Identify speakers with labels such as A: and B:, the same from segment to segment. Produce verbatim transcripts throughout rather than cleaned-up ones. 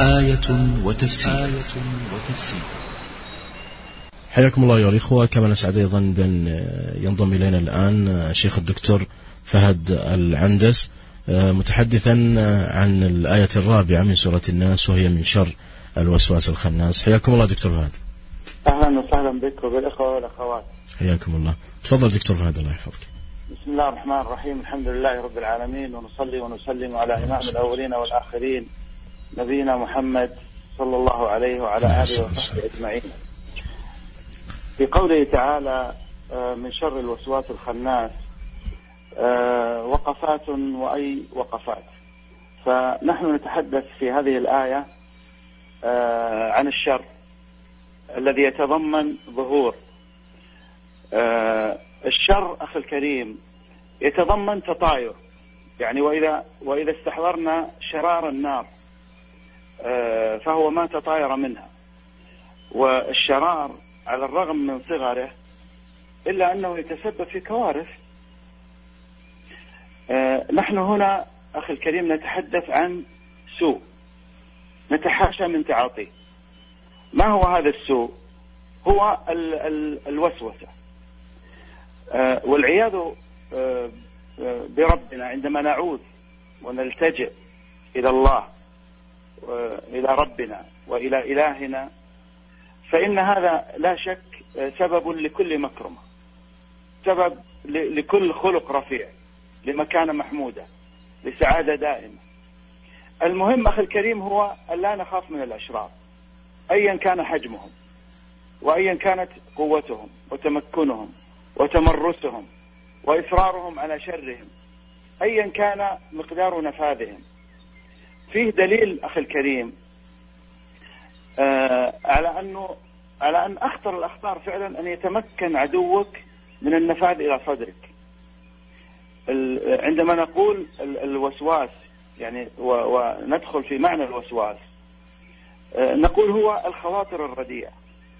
A: آية وتفسير آية وتفسير.
B: حياكم الله أيها الإخوة. كما نسعد أيضا بأن ينضم إلينا الآن الشيخ الدكتور فهد العندس متحدثا عن الآية الرابعة من سورة الناس وهي من شر الوسواس الخناس. حياكم الله دكتور فهد.
C: أهلا وسهلا بك وبالإخوة والأخوات.
B: حياكم الله. تفضل دكتور فهد الله يحفظك.
C: بسم الله الرحمن الرحيم. الحمد لله رب العالمين، ونصلي ونسلم على إمام الأولين والآخرين نبينا محمد صلى الله عليه وعلى آله وصحبه أجمعين. في قوله تعالى من شر الوسواس الخناس وقفات وأي وقفات. فنحن نتحدث في هذه الآية عن الشر الذي يتضمن ظهور. الشر أخي الكريم يتضمن تطاير، يعني وإذا وإذا استحضرنا شرار النار فهو ما تطاير منها. والشرار على الرغم من صغره إلا أنه يتسبب في كوارث. نحن هنا أخي الكريم نتحدث عن سوء نتحاشى من تعاطيه. ما هو هذا السوء؟ هو ال ال الوسوسة والعياذ بربنا. عندما نعوذ ونلتجئ إلى الله إلى ربنا وإلى إلهنا فإن هذا لا شك سبب لكل مكرمة، سبب لكل خلق رفيع، لمكانة محمودة، لسعادة دائمة. المهم أخي الكريم هو أن لا نخاف من الأشرار أيا كان حجمهم وأيا كانت قوتهم وتمكنهم وتمرسهم وإصرارهم على شرهم، أيا كان مقدار نفاذهم. فيه دليل أخي الكريم آه على أنه على أن أخطر الأخطار فعلا أن يتمكن عدوك من النفاذ إلى صدرك. عندما نقول الوسواس يعني وندخل في معنى الوسواس آه نقول هو الخواطر الرديئة.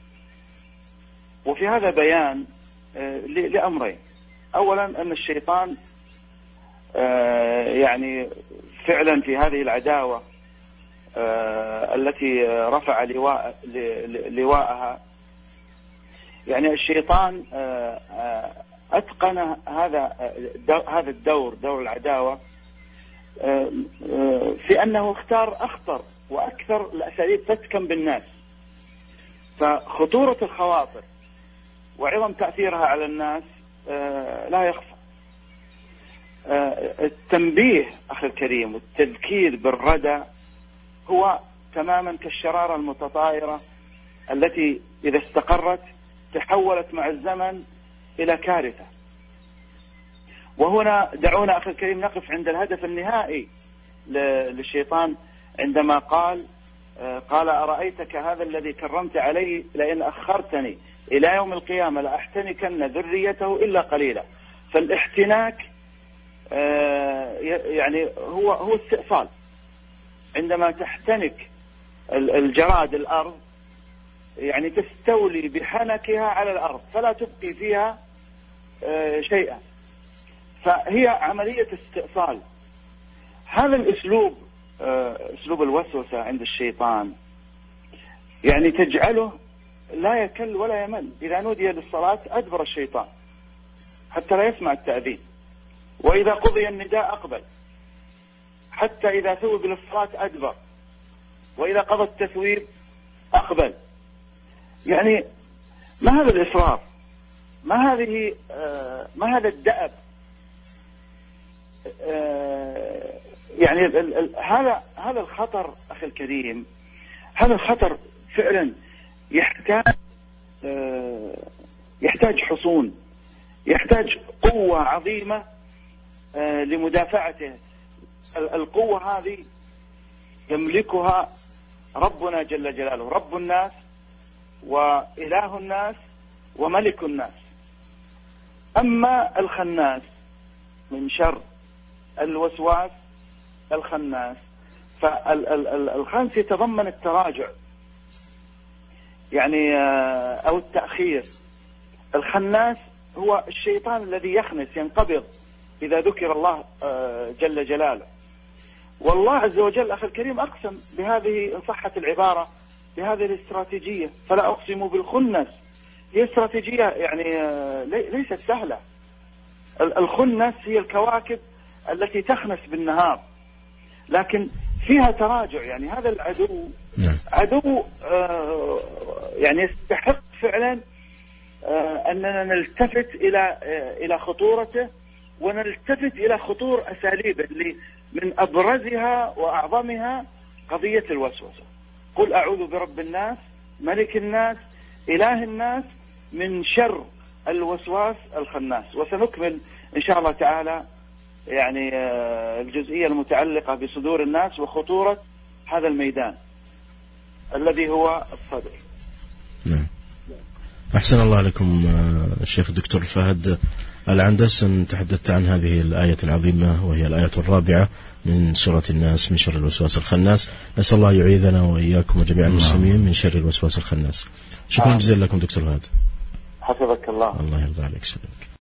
C: وفي هذا بيان آه لأمرين. أولا أن الشيطان آه يعني فعلا في هذه العداوة آه التي رفع لواء لواءها، يعني الشيطان آه آه أتقن هذا هذا الدور، دور العداوة، آه آه في أنه اختار أخطر وأكثر الأساليب فتكا بالناس. فخطورة الخواطر وعظم تأثيرها على الناس آه لا يخفى. آه التنبيه أخي الكريم والتذكير بالردى هو تماما كالشرارة المتطايرة التي إذا استقرت تحولت مع الزمن إلى كارثة. وهنا دعونا أخي الكريم نقف عند الهدف النهائي للشيطان عندما قال آه قال أرأيتك هذا الذي كرمت عليه لئن أخرتني إلى يوم القيامة لأحتنكن ذريته إلا قليلا. فالاحتناك آه يعني هو هو استئصال. عندما تحتنك الجراد الأرض يعني تستولي بحنكها على الأرض فلا تبقي فيها آه شيئا. فهي عملية استئصال. هذا الأسلوب آه أسلوب الوسوسة عند الشيطان يعني تجعله لا يكل ولا يمل. إذا نودي للصلاة أدبر الشيطان حتى لا يسمع التأذين، وإذا قضي النداء أقبل، حتى إذا ثوب للصلاة أدبر، وإذا قضى التثويب أقبل. يعني ما هذا الإصرار؟ ما هذه آه ما هذا الدأب؟ آه يعني ال ال هذا هذا الخطر أخي الكريم، هذا الخطر فعلا يحتاج آه يحتاج حصون، يحتاج قوة عظيمة آه لمدافعته. القوة هذه يملكها ربنا جل جلاله، رب الناس وإله الناس وملك الناس. أما الخناس من شر الوسواس الخناس فالخنس يتضمن التراجع يعني أو التأخير. الخناس هو الشيطان الذي يخنس، ينقبض إذا ذكر الله جل جلاله. والله عز وجل أخي الكريم أقسم بهذه إن صحت العبارة بهذه الاستراتيجية، فلا أقسم بالخنس. هي استراتيجية يعني ليست سهلة. الخنس هي الكواكب التي تخنس بالنهار، لكن فيها تراجع. يعني هذا العدو عدو يعني يستحق فعلا أننا نلتفت إلى إلى خطورته، ونلتفت إلى خطور أساليبه اللي من أبرزها وأعظمها قضية الوسوسة. قل أعوذ برب الناس ملك الناس إله الناس من شر الوسواس الخناس. وسنكمل إن شاء الله تعالى يعني الجزئية المتعلقة بصدور الناس وخطورة هذا الميدان الذي هو الصدر.
B: نعم. أحسن الله لكم الشيخ الدكتور فهد العندس، أن تحدثت عن هذه الآية العظيمة وهي الآية الرابعة من سورة الناس من شر الوسواس الخناس. نسأل الله يعيذنا وإياكم وجميع المسلمين من شر الوسواس الخناس. شكرا جزيلا لكم دكتور فهد.
C: حفظك الله.
B: الله يرضى عليك. سلامك.